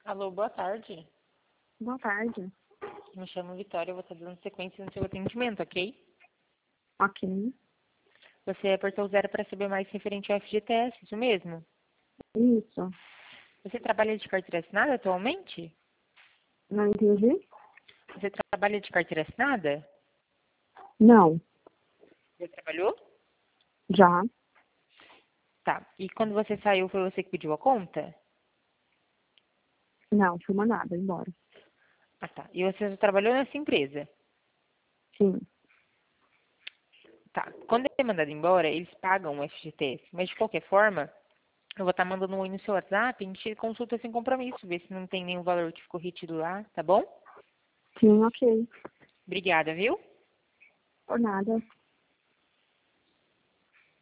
Alô, boa tarde. Boa tarde. Me chamo Vitória, eu vou estar dando sequência no seu atendimento, ok? Ok. Você apertou 0 para saber mais referente ao FGTS, isso mesmo? Isso. Você trabalha de carteira assinada atualmente? Não entendi? Você trabalha de carteira assinada? Não. Já trabalhou? Já. Tá. E quando você saiu, foi você que pediu a conta? Não, fui mandada embora. Ah, tá. E você já trabalhou nessa empresa? Sim. Tá. Quando é mandado embora, eles pagam o FGTS. Mas, de qualquer forma, eu vou estar mandando um oi no seu WhatsApp, a gente consulta sem compromisso, ver se não tem nenhum valor que ficou retido lá, tá bom? Sim, ok. Obrigada, viu? Por nada.